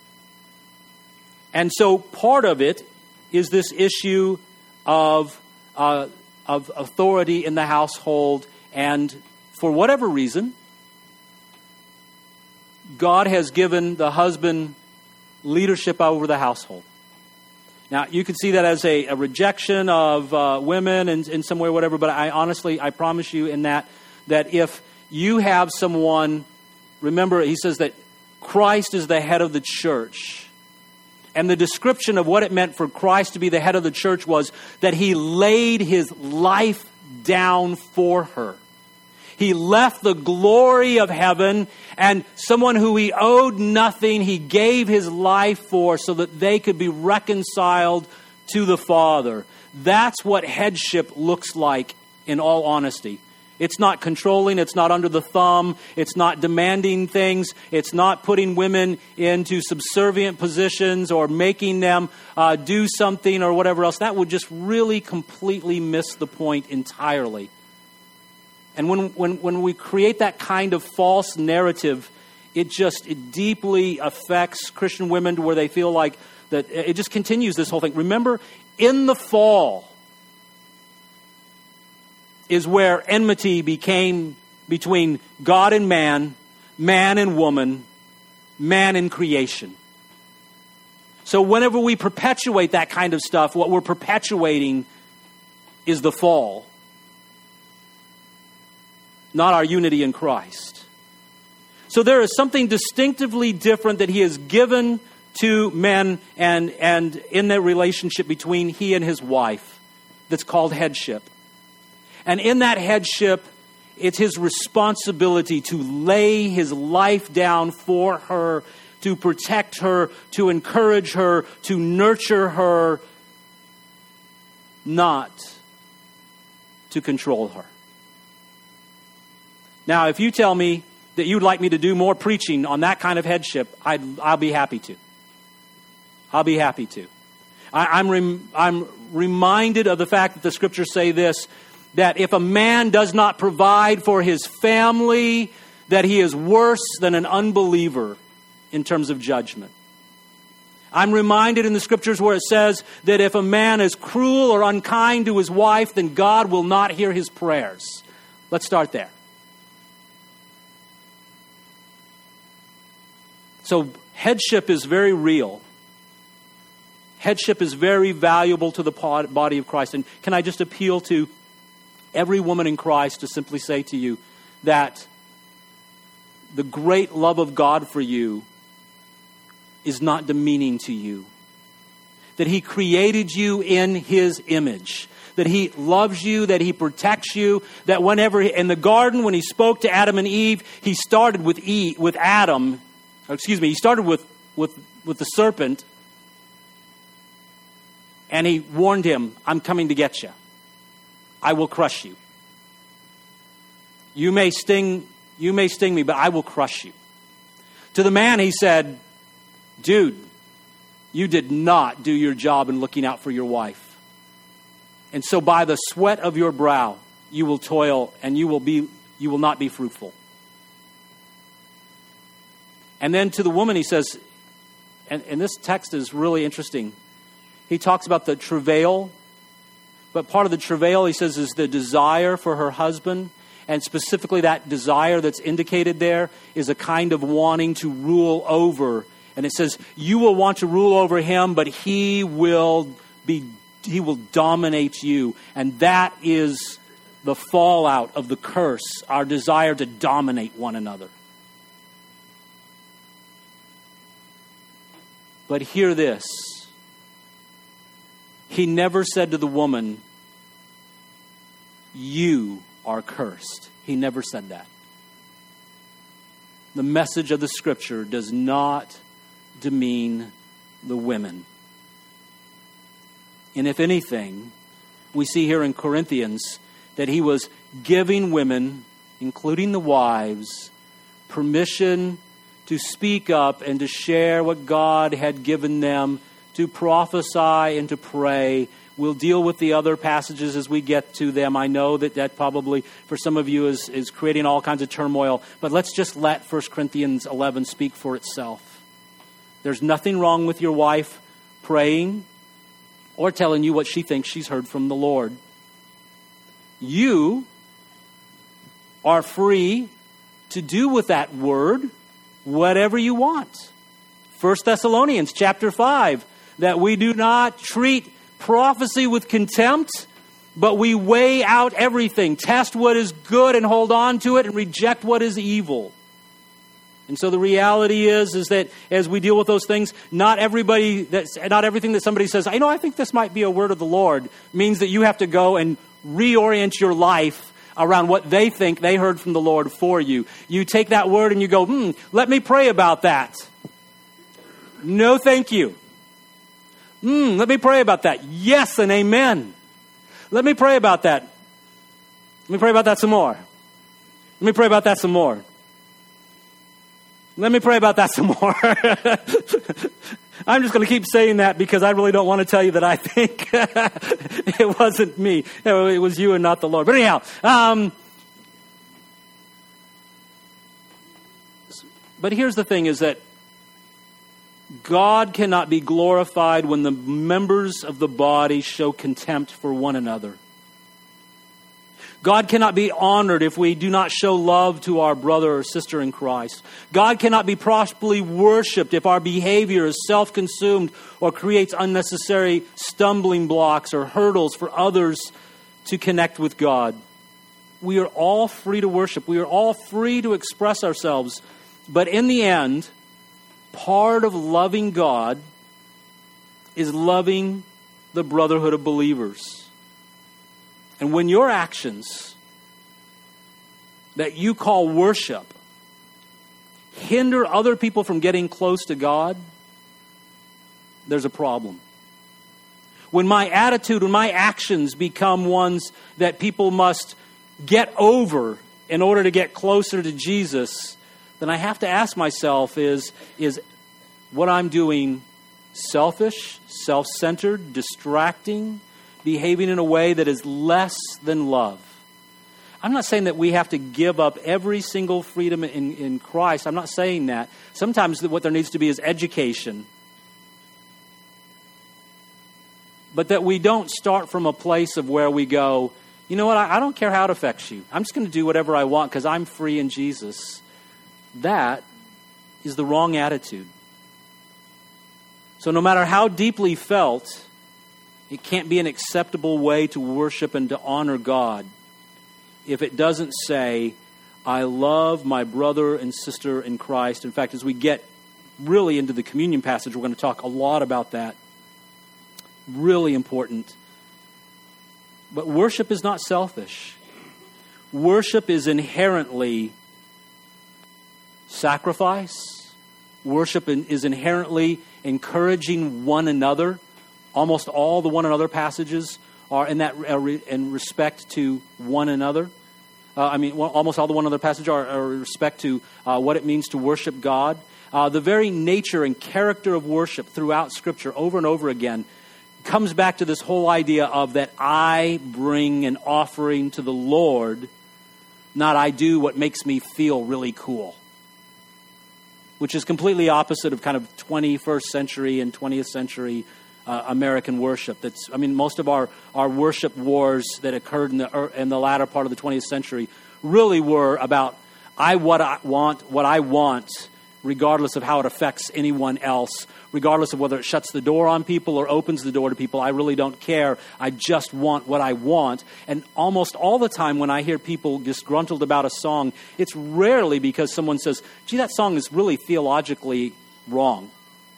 And so part of it is this issue of uh, of authority in the household, and for whatever reason, God has given the husband leadership over the household. Now, you could see that as a, a rejection of uh, women in, in some way or whatever, but I honestly, I promise you in that, that if you have someone, remember, he says that Christ is the head of the church. And the description of what it meant for Christ to be the head of the church was that he laid his life down for her. He left the glory of heaven, and someone who he owed nothing, he gave his life for so that they could be reconciled to the Father. That's what headship looks like, in all honesty. It's not controlling, it's not under the thumb, it's not demanding things, it's not putting women into subservient positions or making them uh, do something or whatever else. That would just really completely miss the point entirely. And when, when, when we create that kind of false narrative, it just it deeply affects Christian women to where they feel like that it just continues this whole thing. Remember, in the fall is where enmity became between God and man, man and woman, man and creation. So whenever we perpetuate that kind of stuff, what we're perpetuating is the fall, not our unity in Christ. So there is something distinctively different that he has given to men and, and in their relationship between he and his wife that's called headship. And in that headship, it's his responsibility to lay his life down for her, to protect her, to encourage her, to nurture her, not to control her. Now, if you tell me that you'd like me to do more preaching on that kind of headship, I'd, I'll be happy to. I'll be happy to. I, I'm, rem, I'm reminded of the fact that the scriptures say this, that if a man does not provide for his family, that he is worse than an unbeliever in terms of judgment. I'm reminded in the scriptures where it says that if a man is cruel or unkind to his wife, then God will not hear his prayers. Let's start there. So headship is very real. Headship is very valuable to the body of Christ. And can I just appeal to every woman in Christ to simply say to you that the great love of God for you is not demeaning to you. That he created you in his image. That he loves you, that he protects you, that whenever in the garden when he spoke to Adam and Eve, he started with Eve, with Adam, or excuse me, he started with, with, with the serpent, and he warned him, I'm coming to get you. I will crush you. You may sting, you may sting me, but I will crush you. To the man, he said, dude, you did not do your job in looking out for your wife. And so by the sweat of your brow, you will toil and you will be, you will not be fruitful. And then to the woman, he says, and, and this text is really interesting. He talks about the travail. But part of the travail, he says, is the desire for her husband. and specifically that desire that's indicated there is a kind of wanting to rule over. And it says, you will want to rule over him, but he will be, he will dominate you. And that is the fallout of the curse, our desire to dominate one another. But hear this. He never said to the woman, you are cursed. He never said that. The message of the Scripture does not demean the women. And if anything, we see here in Corinthians that he was giving women, including the wives, permission to speak up and to share what God had given them, to prophesy and to pray. We'll deal with the other passages as we get to them. I know that that probably, for some of you, is, is creating all kinds of turmoil. But let's just let First Corinthians eleven speak for itself. There's nothing wrong with your wife praying or telling you what she thinks she's heard from the Lord. You are free to do with that word whatever you want. First Thessalonians chapter five, that we do not treat prophecy with contempt, but we weigh out everything, test what is good and hold on to it, and reject what is evil. And so the reality is, is that as we deal with those things, not everybody, that's not everything that somebody says, I know, I think this might be a word of the Lord, means that you have to go and reorient your life around what they think they heard from the Lord for you. You take that word and you go, hmm, let me pray about that. No, thank you. Hmm, let me pray about that. Yes and amen. Let me pray about that. Let me pray about that some more. Let me pray about that some more. Let me pray about that some more. I'm just going to keep saying that because I really don't want to tell you that I think it wasn't me. It was you and not the Lord. But anyhow, um, but here's the thing is that God cannot be glorified when the members of the body show contempt for one another. God cannot be honored if we do not show love to our brother or sister in Christ. God cannot be properly worshipped if our behavior is self-consumed or creates unnecessary stumbling blocks or hurdles for others to connect with God. We are all free to worship. We are all free to express ourselves. But in the end, part of loving God is loving the brotherhood of believers. And when your actions that you call worship hinder other people from getting close to God, there's a problem. When my attitude, when my actions become ones that people must get over in order to get closer to Jesus, then I have to ask myself, is, is what I'm doing selfish, self-centered, distracting, behaving in a way that is less than love? I'm not saying that we have to give up every single freedom in, in Christ. I'm not saying that. Sometimes what there needs to be is education. But that we don't start from a place of where we go, you know what, I, I don't care how it affects you. I'm just going to do whatever I want because I'm free in Jesus. That is the wrong attitude. So no matter how deeply felt, it can't be an acceptable way to worship and to honor God if it doesn't say, I love my brother and sister in Christ. In fact, as we get really into the communion passage, we're going to talk a lot about that. Really important. But worship is not selfish. Worship is inherently sacrifice. Worship is inherently encouraging one another. Almost all the one another passages are in that uh, re, in respect to one another. Uh, I mean, well, almost all the one another passages are, are in respect to uh, what it means to worship God. Uh, the very nature and character of worship throughout Scripture, over and over again, comes back to this whole idea of that I bring an offering to the Lord, not I do what makes me feel really cool. Which is completely opposite of kind of twenty-first century and twentieth century uh, American worship. That's, I mean, most of our, our worship wars that occurred in the in the latter part of the twentieth century really were about I what I want, what I want, regardless of how it affects anyone else, regardless of whether it shuts the door on people or opens the door to people. I really don't care. I just want what I want. And almost all the time when I hear people disgruntled about a song, it's rarely because someone says, gee, that song is really theologically wrong.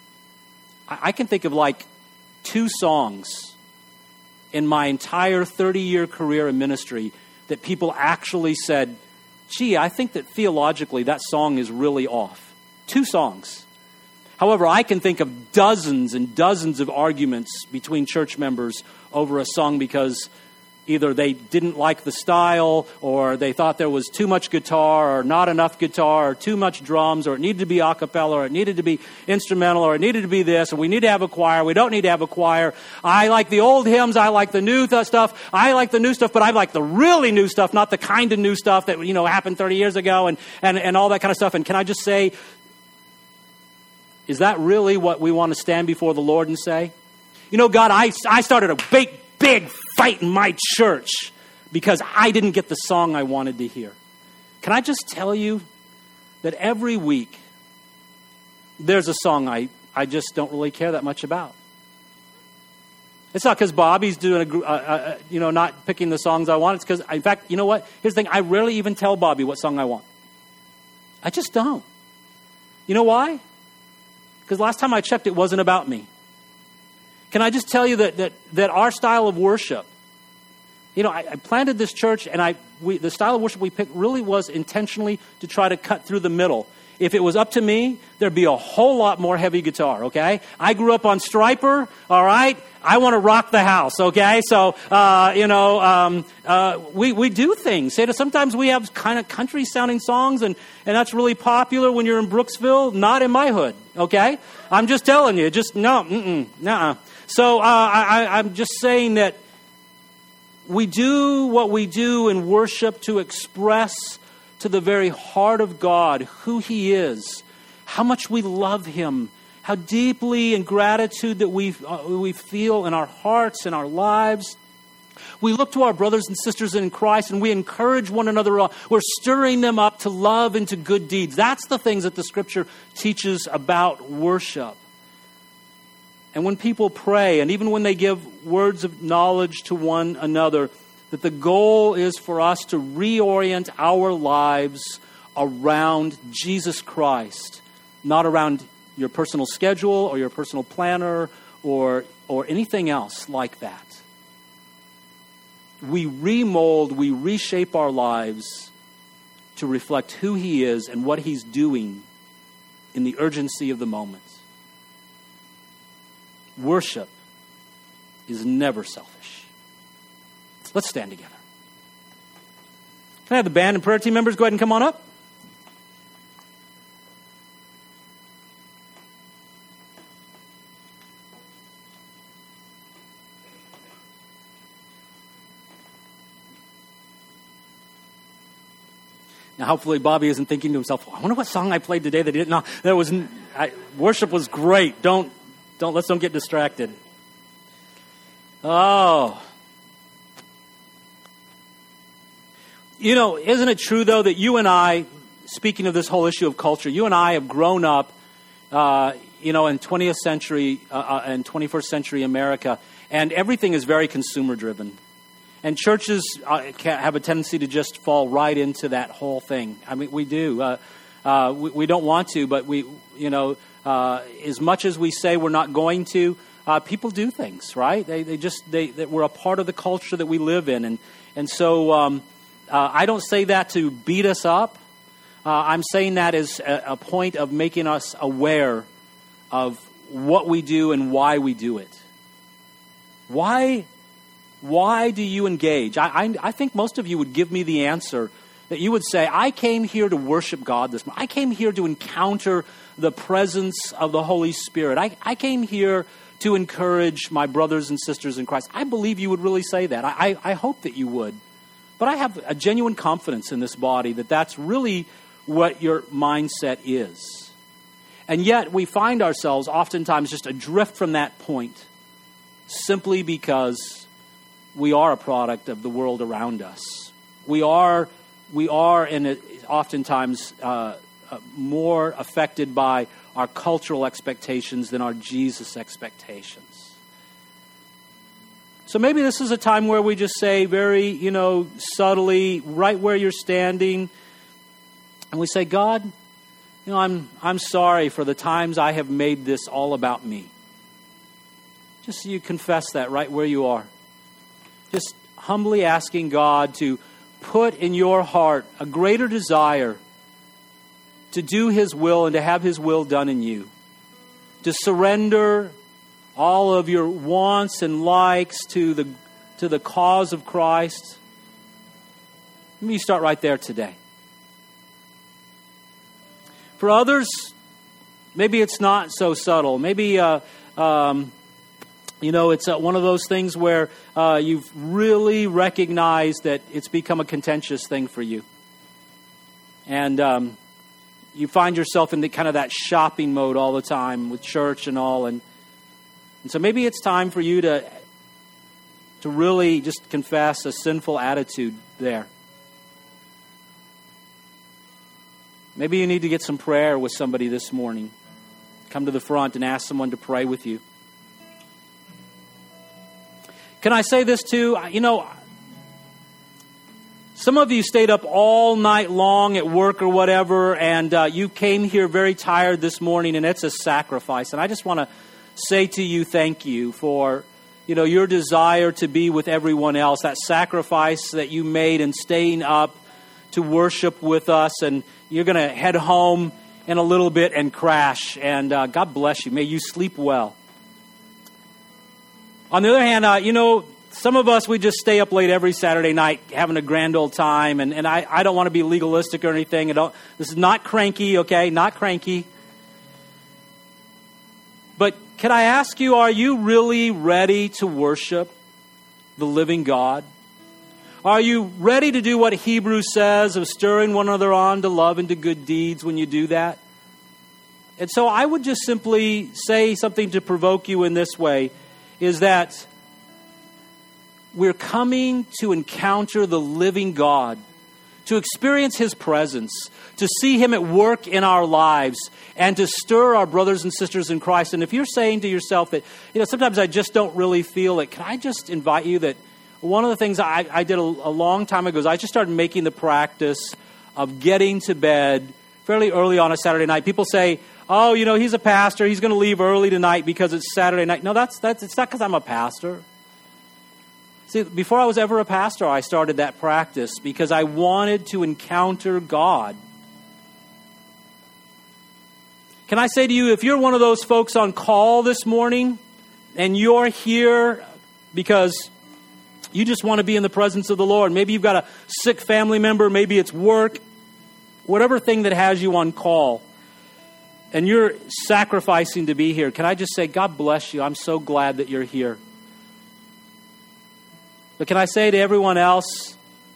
I, I can think of like two songs in my entire thirty-year career in ministry that people actually said, gee, I think that theologically that song is really off. Two songs. However, I can think of dozens and dozens of arguments between church members over a song because either they didn't like the style, or they thought there was too much guitar, or not enough guitar, or too much drums, or it needed to be a cappella, or it needed to be instrumental, or it needed to be this, and we need to have a choir, we don't need to have a choir. I like the old hymns, I like the new th- stuff, I like the new stuff, but I like the really new stuff, not the kind of new stuff that, you know, happened thirty years ago, and, and, and all that kind of stuff. And can I just say, is that really what we want to stand before the Lord and say? You know, God, I, I started a big, big fight in my church because I didn't get the song I wanted to hear. Can I just tell you that every week there's a song I, I just don't really care that much about. It's not because Bobby's doing a, uh, uh, you know, not picking the songs I want. It's because, in fact, you know what? Here's the thing. I rarely even tell Bobby what song I want. I just don't. You know why? Because last time I checked, it wasn't about me. Can I just tell you that that, that our style of worship, you know, I, I planted this church, and I we, the style of worship we picked really was intentionally to try to cut through the middle. If it was up to me, there'd be a whole lot more heavy guitar, okay? I grew up on Stryper, all right? I want to rock the house, okay? So, uh, you know, um, uh, we, we do things. Sometimes we have kind of country-sounding songs, and, and that's really popular when you're in Brooksville. Not in my hood, okay? I'm just telling you. Just, no, mm-mm, nuh-uh. So uh, I, I'm just saying that we do what we do in worship to express to the very heart of God who He is, how much we love Him, how deeply in gratitude that we uh, we feel in our hearts and our lives. We look to our brothers and sisters in Christ and we encourage one another. We're stirring them up to love and to good deeds. That's the things that the Scripture teaches about worship. And when people pray, and even when they give words of knowledge to one another, that the goal is for us to reorient our lives around Jesus Christ, not around your personal schedule or your personal planner or, or anything else like that. We remold, we reshape our lives to reflect who He is and what He's doing in the urgency of the moment. Worship is never selfish. Let's stand together. Can I have the band and prayer team members go ahead and come on up? Now, hopefully, Bobby isn't thinking to himself, I wonder what song I played today that he didn't know. That was, I, worship was great. Don't, don't, let's don't get distracted. Oh. You know, isn't it true, though, that you and I, speaking of this whole issue of culture, you and I have grown up, uh, you know, in twentieth century uh, and twenty-first century America, and everything is very consumer-driven. And churches uh, have a tendency to just fall right into that whole thing. I mean, we do. Uh, uh, we, we don't want to, but we, you know, uh, as much as we say we're not going to, uh, people do things, right? They, they just, they, they, we're a part of the culture that we live in, and and so. Um, Uh, I don't say that to beat us up. Uh, I'm saying that as a, a point of making us aware of what we do and why we do it. Why, why do you engage? I, I, I think most of you would give me the answer that you would say, I came here to worship God this morning. I came here to encounter the presence of the Holy Spirit. I, I came here to encourage my brothers and sisters in Christ. I believe you would really say that. I, I, I hope that you would. But I have a genuine confidence in this body that that's really what your mindset is. And yet we find ourselves oftentimes just adrift from that point simply because we are a product of the world around us. We are, we are, and oftentimes uh, uh, more affected by our cultural expectations than our Jesus expectations. So maybe this is a time where we just say very, you know, subtly, right where you're standing, and we say, God, you know, I'm I'm sorry for the times I have made this all about me. Just so you confess that right where you are. Just humbly asking God to put in your heart a greater desire to do His will and to have His will done in you. To surrender all of your wants and likes to the to the cause of Christ. Maybe you start right there today. For others, maybe it's not so subtle. Maybe, uh, um, you know, it's uh, one of those things where uh, you've really recognized that it's become a contentious thing for you. And um, you find yourself in the kind of that shopping mode all the time with church and all. And, and so maybe it's time for you to, to really just confess a sinful attitude there. Maybe you need to get some prayer with somebody this morning. Come to the front and ask someone to pray with you. Can I say this too? You know, some of you stayed up all night long at work or whatever, and uh, you came here very tired this morning, and it's a sacrifice. And I just want to say to you, thank you for, you know, your desire to be with everyone else, that sacrifice that you made in staying up to worship with us, and you're going to head home in a little bit and crash, and uh, God bless you. May you sleep well. On the other hand, uh, you know, some of us, we just stay up late every Saturday night having a grand old time, and, and I, I don't want to be legalistic or anything. I don't, this is not cranky, okay? Not cranky. But can I ask you, are you really ready to worship the living God? Are you ready to do what Hebrews says of stirring one another on to love and to good deeds when you do that? And so I would just simply say something to provoke you in this way, is that we're coming to encounter the living God, to experience His presence, to see Him at work in our lives, and to stir our brothers and sisters in Christ. And if you're saying to yourself that, you know, sometimes I just don't really feel it, can I just invite you that one of the things I, I did a, a long time ago is I just started making the practice of getting to bed fairly early on a Saturday night. People say, oh, you know, he's a pastor, he's going to leave early tonight because it's Saturday night. No, that's that's it's not because I'm a pastor. See, before I was ever a pastor, I started that practice because I wanted to encounter God. Can I say to you, if you're one of those folks on call this morning and you're here because you just want to be in the presence of the Lord, maybe you've got a sick family member, maybe it's work, whatever thing that has you on call, and you're sacrificing to be here, can I just say, God bless you. I'm so glad that you're here. But can I say to everyone else,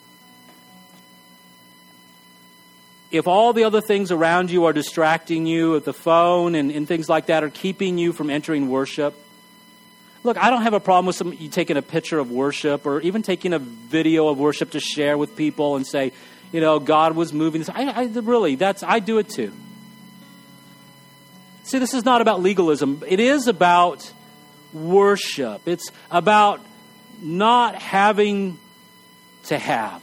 if all the other things around you are distracting you, if the phone and, and things like that are keeping you from entering worship, look, I don't have a problem with some, you taking a picture of worship or even taking a video of worship to share with people and say, you know, God was moving. I, I really, that's, I do it too. See, this is not about legalism. It is about worship. It's about not having to have.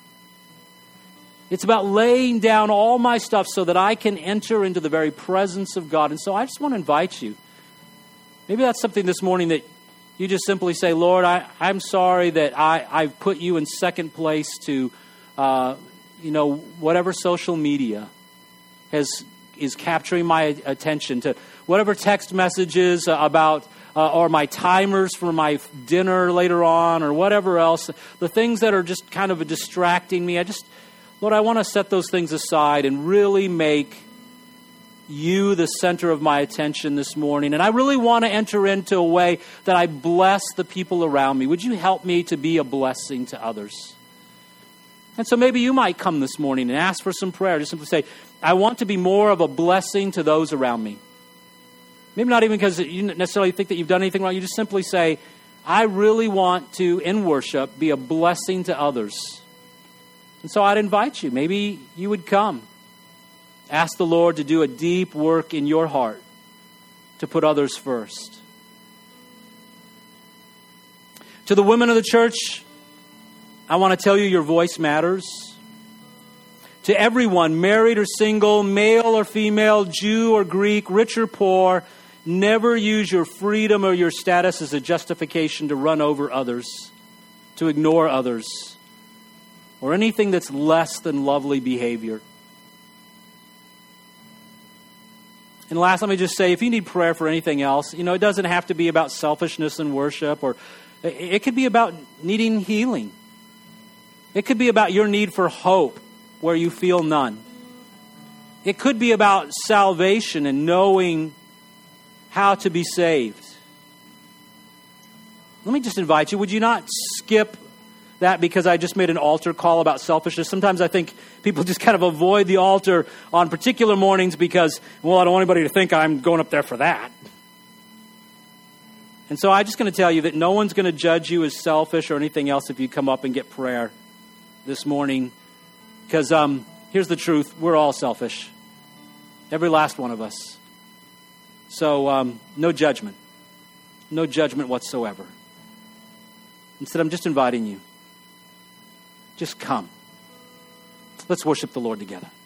It's about laying down all my stuff so that I can enter into the very presence of God. And so I just want to invite you. Maybe that's something this morning that you just simply say, Lord, I, I'm sorry that I, I've put you in second place to, uh, you know, whatever social media has is capturing my attention, to whatever text messages about, uh, or my timers for my dinner later on, or whatever else, the things that are just kind of distracting me. I just, Lord, I want to set those things aside and really make you the center of my attention this morning. And I really want to enter into a way that I bless the people around me. Would you help me to be a blessing to others? And so maybe you might come this morning and ask for some prayer. Just simply say, I want to be more of a blessing to those around me. Maybe not even because you necessarily think that you've done anything wrong. You just simply say, I really want to, in worship, be a blessing to others. And so I'd invite you. Maybe you would come. Ask the Lord to do a deep work in your heart to put others first. To the women of the church, I want to tell you your voice matters. To everyone, married or single, male or female, Jew or Greek, rich or poor, never use your freedom or your status as a justification to run over others, to ignore others, or anything that's less than lovely behavior. And last, let me just say, if you need prayer for anything else, you know, it doesn't have to be about selfishness in worship, or it could be about needing healing. It could be about your need for hope where you feel none. It could be about salvation and knowing how to be saved. Let me just invite you, would you not skip that because I just made an altar call about selfishness? Sometimes I think people just kind of avoid the altar on particular mornings because, well, I don't want anybody to think I'm going up there for that. And so I'm just going to tell you that no one's going to judge you as selfish or anything else if you come up and get prayer this morning. Because um, here's the truth. We're all selfish. Every last one of us. So um, no judgment. No judgment whatsoever. Instead, I'm just inviting you. Just come. Let's worship the Lord together.